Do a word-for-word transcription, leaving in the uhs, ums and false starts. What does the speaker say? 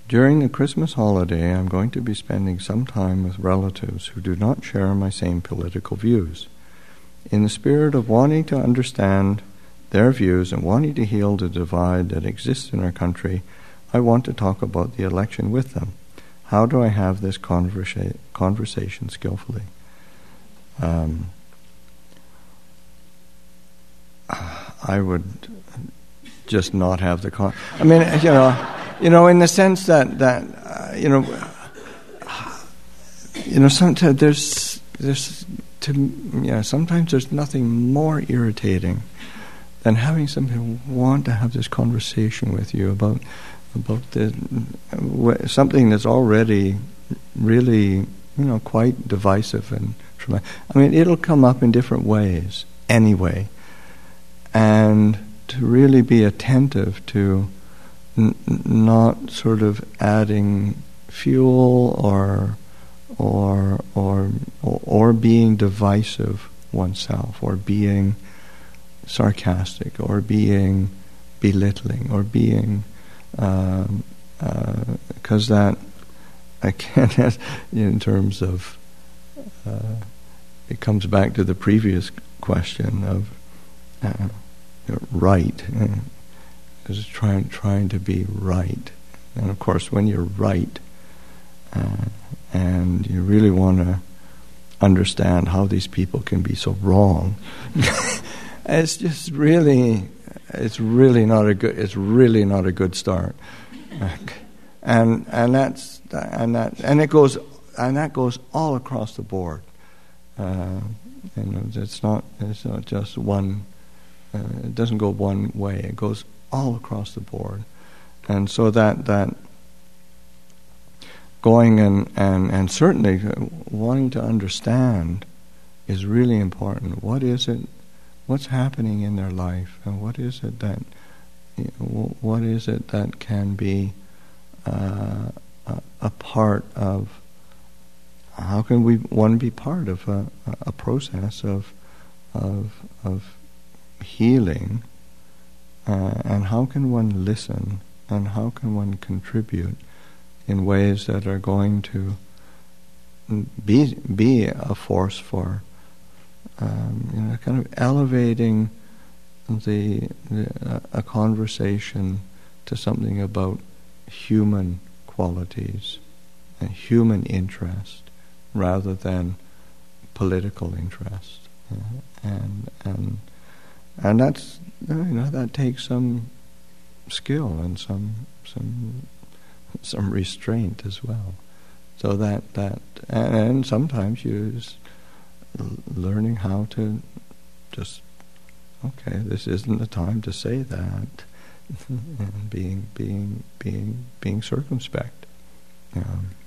During the Christmas holiday, I'm going to be spending some time with relatives who do not share my same political views. In the spirit of wanting to understand their views and wanting to heal the divide that exists in our country, I want to talk about the election with them. How do I have this conversa- conversation skillfully? Um, I would just not have the con. I mean, you know, you know, in the sense that that uh, you know, you know, sometimes there's there's to you know, sometimes there's nothing more irritating than having somebody want to have this conversation with you about about the something that's already really, you know, quite divisive and traumatic. I mean, it'll come up in different ways anyway, and to really be attentive to n- not sort of adding fuel or or or or, or being divisive oneself, or being sarcastic, or being belittling, or being um, uh, because that again, in terms of uh, it comes back to the previous question of uh, right, uh, is trying trying to be right, and of course, when you're right, uh, and you really want to understand how these people can be so wrong, it's just really, it's really not a good, it's really not a good start, and and that's and that and it goes and that goes all across the board. Uh, and it's not it's not just one. Uh, it doesn't go one way. It goes all across the board, and so that that going and, and, and certainly wanting to understand is really important. What is it? What's happening in their life, and what is it that you know, what is it that can be uh, a, a part of? How can we one be part of a, a process of of of healing, uh, and how can one listen, and how can one contribute in ways that are going to be be a force for um, you know, kind of elevating the, the uh, a conversation to something about human qualities and human interest rather than political interest, uh, and and and that's you know that takes some skill and some some some restraint as well. So that that and, and sometimes you just learning how to just okay, this isn't the time to say that, and being being being being circumspect. Um,